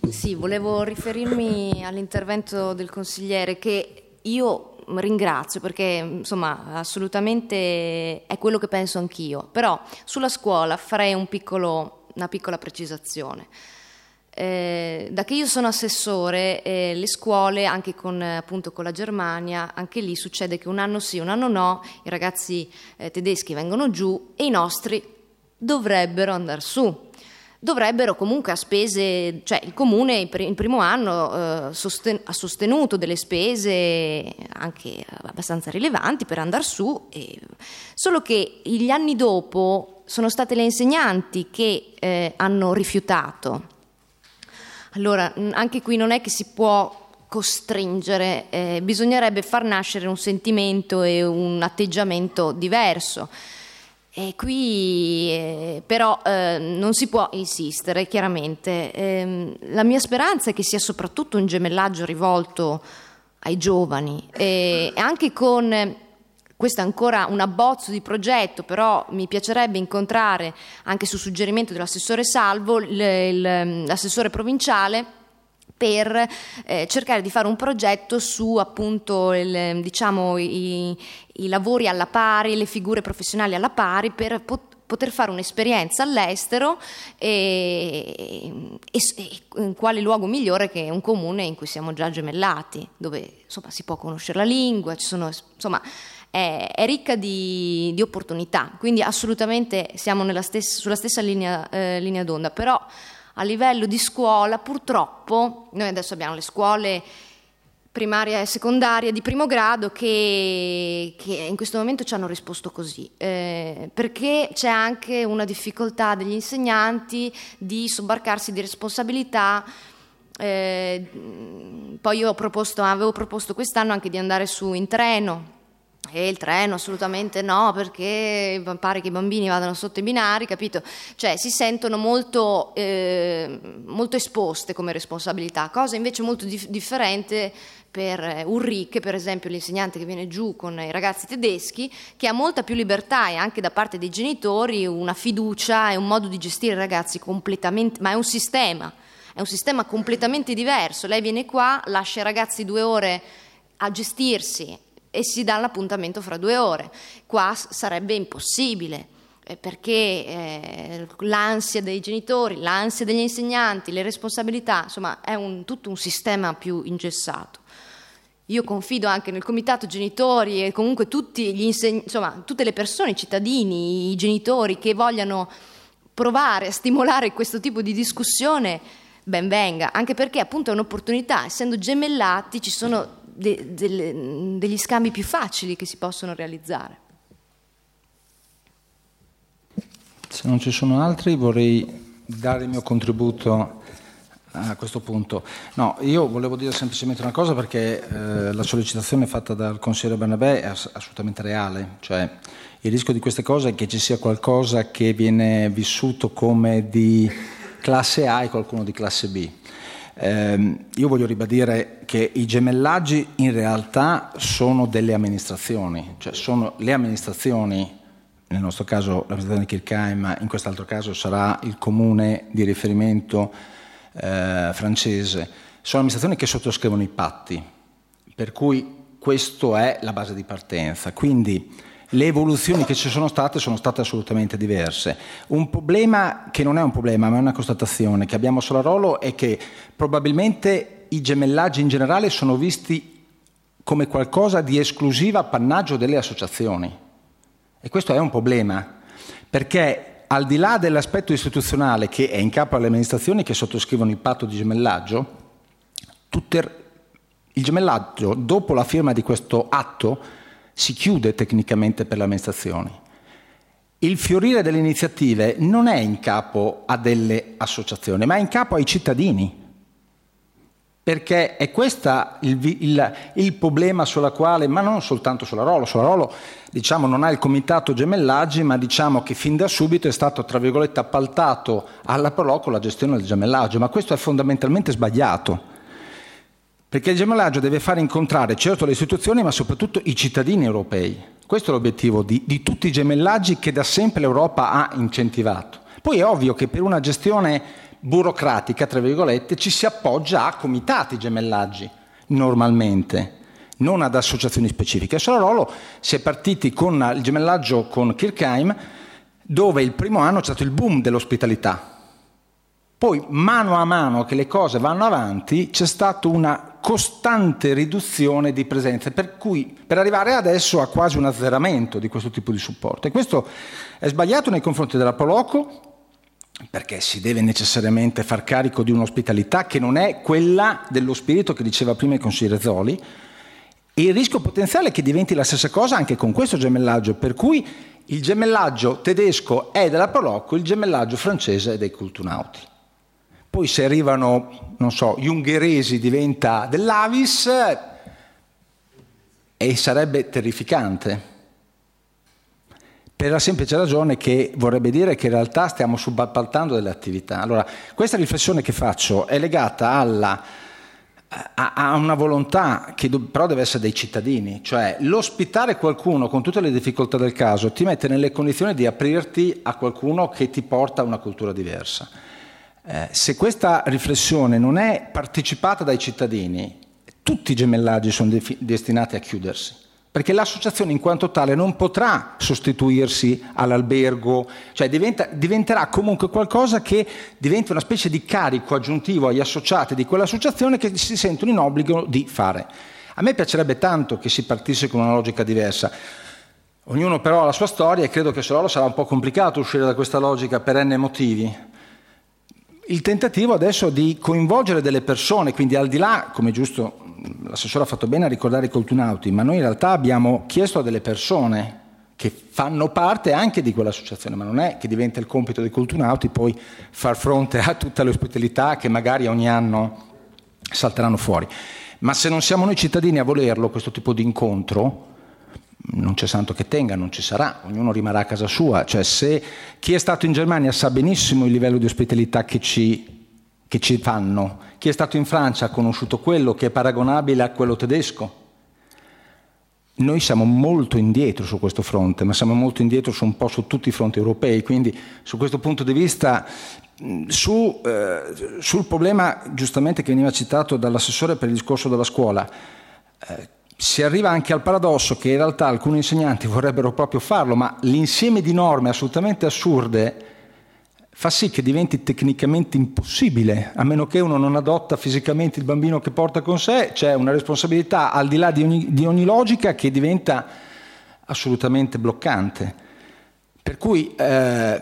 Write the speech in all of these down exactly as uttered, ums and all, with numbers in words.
Sì, volevo riferirmi all'intervento del consigliere, che io ringrazio perché insomma assolutamente è quello che penso anch'io, però sulla scuola farei un piccolo, una piccola precisazione. Eh, da che io sono assessore, eh, le scuole, anche con, appunto, con la Germania, anche lì succede che un anno sì, un anno no, i ragazzi eh, tedeschi vengono giù e i nostri dovrebbero andare su. Dovrebbero comunque a spese, cioè il comune il primo anno eh, sosten- ha sostenuto delle spese anche abbastanza rilevanti per andare su, e, solo che gli anni dopo sono state le insegnanti che eh, hanno rifiutato. Allora anche qui non è che si può costringere, eh, bisognerebbe far nascere un sentimento e un atteggiamento diverso. E qui eh, però eh, non si può insistere, chiaramente. Eh, la mia speranza è che sia soprattutto un gemellaggio rivolto ai giovani, e anche con, questo è ancora un abbozzo di progetto, però mi piacerebbe incontrare, anche su suggerimento dell'assessore Salvo, il, il, l'assessore provinciale, per eh, cercare di fare un progetto su appunto il, diciamo i, i lavori alla pari, le figure professionali alla pari, per pot- poter fare un'esperienza all'estero, e, e, e in quale luogo migliore che un comune in cui siamo già gemellati, dove insomma si può conoscere la lingua, ci sono, insomma è, è ricca di, di opportunità, quindi assolutamente siamo nella stessa, sulla stessa linea, eh, linea d'onda. Però a livello di scuola, purtroppo, noi adesso abbiamo le scuole primaria e secondaria di primo grado che, che in questo momento ci hanno risposto così, eh, perché c'è anche una difficoltà degli insegnanti di sobbarcarsi di responsabilità. Eh, poi io ho proposto, avevo proposto quest'anno anche di andare su in treno, e il treno assolutamente no, perché pare che i bambini vadano sotto i binari, capito? Cioè si sentono molto, eh, molto esposte come responsabilità, cosa invece molto dif- differente per Ulrike, per esempio, l'insegnante che viene giù con i ragazzi tedeschi, che ha molta più libertà, e anche da parte dei genitori una fiducia e un modo di gestire i ragazzi completamente, ma è un sistema, è un sistema completamente diverso. Lei viene qua, lascia i ragazzi due ore a gestirsi e si dà l'appuntamento fra due ore. Qua sarebbe impossibile, eh, perché eh, l'ansia dei genitori, l'ansia degli insegnanti, le responsabilità, insomma è un, tutto un sistema più ingessato. Io confido anche nel comitato genitori e comunque tutti gli insegn- insomma tutte le persone, i cittadini, i genitori che vogliano provare a stimolare questo tipo di discussione, ben venga, anche perché appunto è un'opportunità, essendo gemellati ci sono De, de, degli scambi più facili che si possono realizzare. Se non ci sono altri, vorrei dare il mio contributo a questo punto. No, io volevo dire semplicemente una cosa, perché eh, la sollecitazione fatta dal consigliere Bernabé è ass- assolutamente reale. Cioè, il rischio di queste cose è che ci sia qualcosa che viene vissuto come di classe A e qualcuno di classe B. Eh, io voglio ribadire che i gemellaggi in realtà sono delle amministrazioni, cioè sono le amministrazioni, nel nostro caso l'amministrazione di Kirchheim, ma in quest'altro caso sarà il comune di riferimento eh, francese, sono amministrazioni che sottoscrivono i patti, per cui questa è la base di partenza. Quindi le evoluzioni che ci sono state sono state assolutamente diverse. Un problema che non è un problema, ma è una constatazione che abbiamo a Solarolo è che probabilmente i gemellaggi in generale sono visti come qualcosa di esclusivo appannaggio delle associazioni. E questo è un problema, perché al di là dell'aspetto istituzionale che è in capo alle amministrazioni che sottoscrivono il patto di gemellaggio, tutte, il gemellaggio dopo la firma di questo atto si chiude tecnicamente per le amministrazioni. Il fiorire delle iniziative non è in capo a delle associazioni, ma è in capo ai cittadini, perché è questo il, il, il problema sulla quale, ma non soltanto Solarolo, Solarolo diciamo non ha il comitato gemellaggi, ma diciamo che fin da subito è stato tra virgolette appaltato alla Proloco la gestione del gemellaggio, ma questo è fondamentalmente sbagliato. Perché il gemellaggio deve fare incontrare certo le istituzioni, ma soprattutto i cittadini europei. Questo è l'obiettivo di, di tutti i gemellaggi che da sempre l'Europa ha incentivato. Poi è ovvio che per una gestione burocratica, tra virgolette, ci si appoggia a comitati gemellaggi, normalmente, non ad associazioni specifiche. A Solarolo si è partiti con il gemellaggio con Kirchheim, dove il primo anno c'è stato il boom dell'ospitalità. Poi, mano a mano che le cose vanno avanti, c'è stata una costante riduzione di presenze, per cui per arrivare adesso a quasi un azzeramento di questo tipo di supporto. E questo è sbagliato nei confronti della Proloco, perché si deve necessariamente far carico di un'ospitalità che non è quella dello spirito che diceva prima il consigliere Zoli, e il rischio potenziale è che diventi la stessa cosa anche con questo gemellaggio, per cui il gemellaggio tedesco è della Proloco, il gemellaggio francese è dei Cultunauti. Poi se arrivano, non so, gli ungheresi diventa dell'Avis e sarebbe terrificante. Per la semplice ragione che vorrebbe dire che in realtà stiamo subappaltando delle attività. Allora, questa riflessione che faccio è legata alla, a, a una volontà che do, però deve essere dei cittadini, cioè l'ospitare qualcuno con tutte le difficoltà del caso ti mette nelle condizioni di aprirti a qualcuno che ti porta a una cultura diversa. Eh, se questa riflessione non è partecipata dai cittadini, tutti i gemellaggi sono de- destinati a chiudersi, perché l'associazione in quanto tale non potrà sostituirsi all'albergo, cioè diventa, diventerà comunque qualcosa che diventa una specie di carico aggiuntivo agli associati di quell'associazione che si sentono in obbligo di fare. A me piacerebbe tanto che si partisse con una logica diversa. Ognuno però ha la sua storia e credo che solo sarà un po' complicato uscire da questa logica per n motivi. Il tentativo adesso di coinvolgere delle persone, quindi al di là, come giusto l'assessore ha fatto bene a ricordare i Cultunauti, ma noi in realtà abbiamo chiesto a delle persone che fanno parte anche di quell'associazione, ma non è che diventa il compito dei Cultunauti poi far fronte a tutte le ospitalità che magari ogni anno salteranno fuori. Ma se non siamo noi cittadini a volerlo, questo tipo di incontro, non c'è santo che tenga, non ci sarà, ognuno rimarrà a casa sua. Cioè, se chi è stato in Germania sa benissimo il livello di ospitalità che ci, che ci fanno, chi è stato in Francia ha conosciuto quello che è paragonabile a quello tedesco. Noi siamo molto indietro su questo fronte, ma siamo molto indietro su un po' su tutti i fronti europei, quindi su questo punto di vista su, eh, sul problema giustamente che veniva citato dall'assessore per il discorso della scuola, eh, si arriva anche al paradosso che in realtà alcuni insegnanti vorrebbero proprio farlo, ma l'insieme di norme assolutamente assurde fa sì che diventi tecnicamente impossibile, a meno che uno non adotta fisicamente il bambino che porta con sé. C'è una responsabilità al di là di ogni, di ogni logica che diventa assolutamente bloccante. Per cui eh,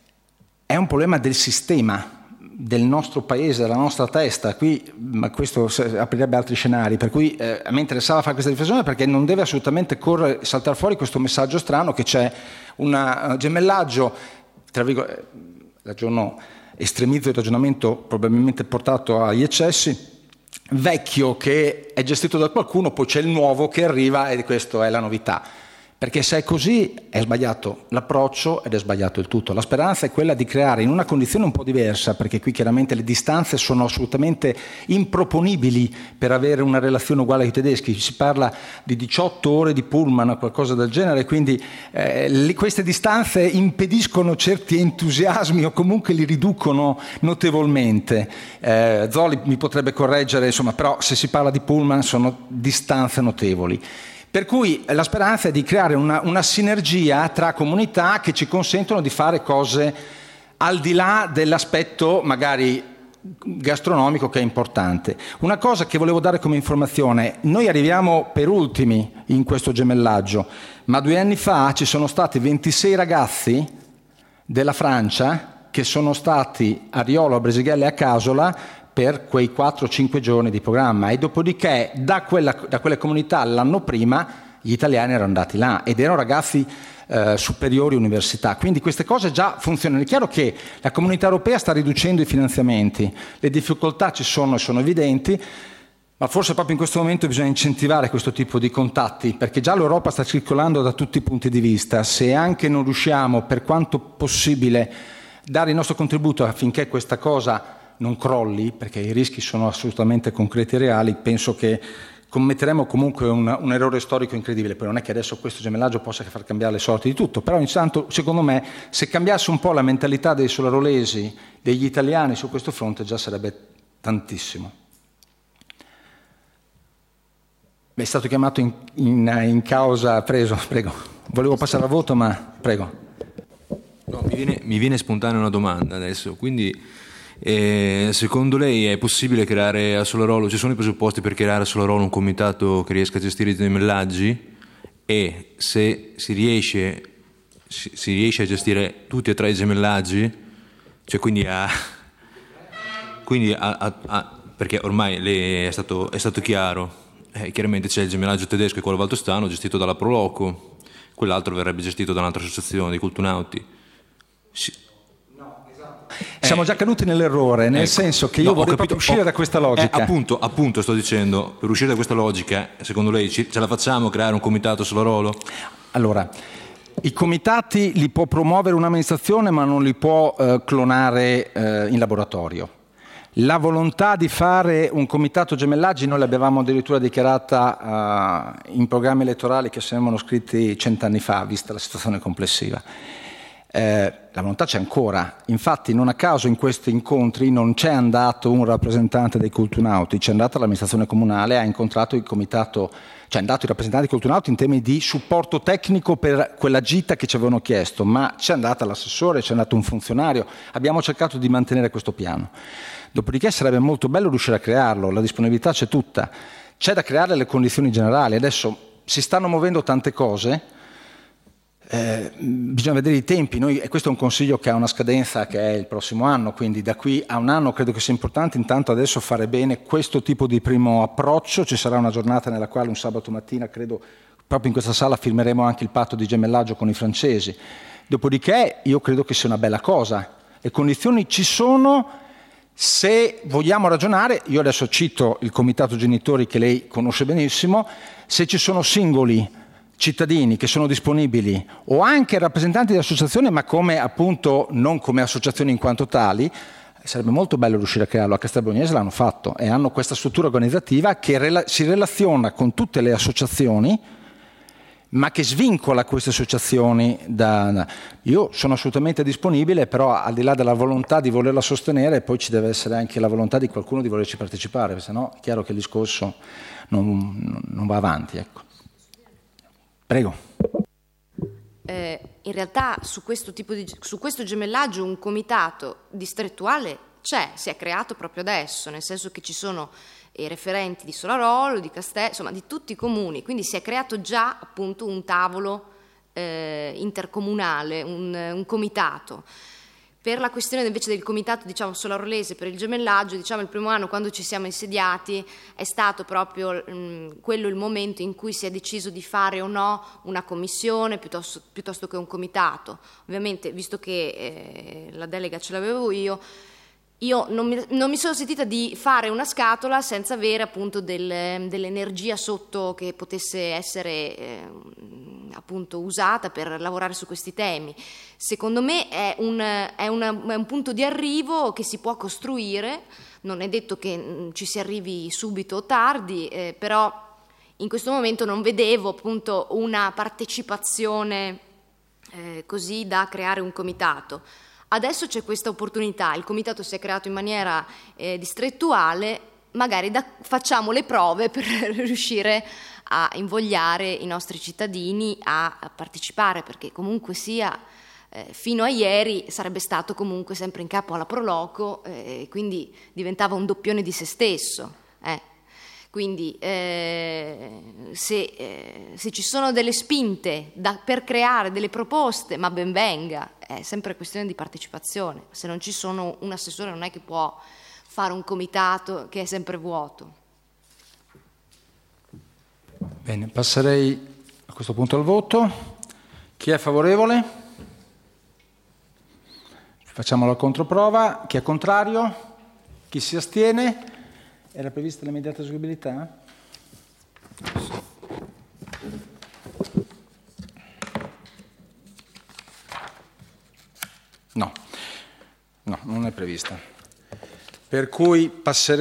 è un problema del sistema, del nostro paese, della nostra testa, qui, ma questo aprirebbe altri scenari, per cui eh, a me interessava fare questa riflessione perché non deve assolutamente correre, saltare fuori questo messaggio strano che c'è un gemellaggio, tra virgolette, ragiono, estremizzo il ragionamento probabilmente portato agli eccessi, vecchio che è gestito da qualcuno, poi c'è il nuovo che arriva e questa è la novità. Perché se è così è sbagliato l'approccio ed è sbagliato il tutto. La speranza è quella di creare in una condizione un po' diversa, perché qui chiaramente le distanze sono assolutamente improponibili per avere una relazione uguale ai tedeschi. Si parla di diciotto ore di pullman o qualcosa del genere, quindi eh, li, queste distanze impediscono certi entusiasmi o comunque li riducono notevolmente. Eh, Zoli mi potrebbe correggere, insomma, però se si parla di pullman sono distanze notevoli. Per cui la speranza è di creare una, una sinergia tra comunità che ci consentono di fare cose al di là dell'aspetto magari gastronomico che è importante. Una cosa che volevo dare come informazione: noi arriviamo per ultimi in questo gemellaggio, ma due anni fa ci sono stati ventisei ragazzi della Francia che sono stati a Riolo, a Bresighella e a Casola per quei quattro cinque giorni di programma, e dopodiché da, quella, da quelle comunità l'anno prima gli italiani erano andati là ed erano ragazzi eh, superiori università, quindi queste cose già funzionano. È chiaro che la comunità europea sta riducendo i finanziamenti, le difficoltà ci sono e sono evidenti, ma forse proprio in questo momento bisogna incentivare questo tipo di contatti, perché già l'Europa sta circolando da tutti i punti di vista. Se anche non riusciamo per quanto possibile dare il nostro contributo affinché questa cosa non crolli, perché i rischi sono assolutamente concreti e reali, penso che commetteremo comunque un, un errore storico incredibile. Poi non è che adesso questo gemellaggio possa far cambiare le sorti di tutto, però intanto secondo me se cambiasse un po' la mentalità dei solarolesi, degli italiani su questo fronte già sarebbe tantissimo. È stato chiamato in, in, in causa, preso, prego. Volevo passare al voto, ma prego. No, mi viene, mi viene spontanea una domanda adesso, quindi eh, secondo lei è possibile creare a Solarolo, ci sono i presupposti per creare a Solarolo un comitato che riesca a gestire i gemellaggi, e se si riesce, si, si riesce a gestire tutti e tre i gemellaggi, cioè quindi a... Quindi a, a, a perché ormai le è, stato, è stato chiaro. Eh, chiaramente c'è il gemellaggio tedesco e quello valdostano gestito dalla Proloco, quell'altro verrebbe gestito da un'altra associazione dei cultunauti. Sì. No, esatto. Eh, Siamo già caduti nell'errore, nel ecco, senso che io no, vorrei capito, uscire ho, da questa logica. Eh, appunto, appunto sto dicendo, per uscire da questa logica, secondo lei ce la facciamo creare un comitato Solarolo? Allora, i comitati li può promuovere un'amministrazione, ma non li può eh, clonare eh, in laboratorio. La volontà di fare un comitato gemellaggi noi l'avevamo addirittura dichiarata uh, in programmi elettorali che sembrano scritti cent'anni fa, vista la situazione complessiva. Eh, la volontà c'è ancora, infatti non a caso in questi incontri non c'è andato un rappresentante dei cultunauti, c'è andata l'amministrazione comunale, ha incontrato il comitato, cioè è andato il rappresentante dei cultunauti in termini di supporto tecnico per quella gita che ci avevano chiesto, ma c'è andata l'assessore, c'è andato un funzionario, abbiamo cercato di mantenere questo piano. Dopodiché sarebbe molto bello riuscire a crearlo, la disponibilità c'è tutta, c'è da creare le condizioni generali. Adesso si stanno muovendo tante cose, eh, bisogna vedere i tempi. Noi, e questo è un consiglio che ha una scadenza che è il prossimo anno, quindi da qui a un anno credo che sia importante intanto adesso fare bene questo tipo di primo approccio. Ci sarà una giornata nella quale un sabato mattina, credo, proprio in questa sala firmeremo anche il patto di gemellaggio con i francesi. Dopodiché io credo che sia una bella cosa, le condizioni ci sono. Se vogliamo ragionare, io adesso cito il comitato genitori che lei conosce benissimo, se ci sono singoli cittadini che sono disponibili o anche rappresentanti di associazioni, ma come appunto non come associazioni in quanto tali, sarebbe molto bello riuscire a crearlo. A Castelbuognese l'hanno fatto e hanno questa struttura organizzativa che rela- si relaziona con tutte le associazioni, ma che svincola queste associazioni da... Io sono assolutamente disponibile, però al di là della volontà di volerla sostenere, poi ci deve essere anche la volontà di qualcuno di volerci partecipare, se no è chiaro che il discorso non, non va avanti. Ecco. Prego. Eh, in realtà su questo, tipo di, su questo gemellaggio un comitato distrettuale c'è, si è creato proprio adesso, nel senso che ci sono i referenti di Solarolo, di Castello, insomma di tutti i comuni, quindi si è creato già appunto un tavolo eh, intercomunale, un, un comitato. Per la questione invece del comitato, diciamo, solarolese per il gemellaggio, diciamo il primo anno quando ci siamo insediati è stato proprio mh, quello il momento in cui si è deciso di fare o no una commissione piuttosto, piuttosto che un comitato. Ovviamente, visto che eh, la delega ce l'avevo io, Io non mi, non mi sono sentita di fare una scatola senza avere appunto del, dell'energia sotto che potesse essere eh, appunto usata per lavorare su questi temi. Secondo me è un, è, una, è un punto di arrivo che si può costruire, non è detto che mh, ci si arrivi subito o tardi, eh, però in questo momento non vedevo appunto una partecipazione eh, così da creare un comitato. Adesso c'è questa opportunità, il comitato si è creato in maniera eh, distrettuale, magari da, facciamo le prove per riuscire a invogliare i nostri cittadini a, a partecipare, perché comunque sia eh, fino a ieri sarebbe stato comunque sempre in capo alla Proloco, eh, quindi diventava un doppione di se stesso. Eh. Quindi eh, se, eh, se ci sono delle spinte da, per creare delle proposte, ma ben venga, è sempre questione di partecipazione. Se non ci sono, un assessore non è che può fare un comitato che è sempre vuoto. Bene, passerei a questo punto al voto. Chi è favorevole? Facciamo la controprova. Chi è contrario? Chi si astiene? Era prevista l'immediata eseguibilità? No, no, non è prevista. Per cui passeremo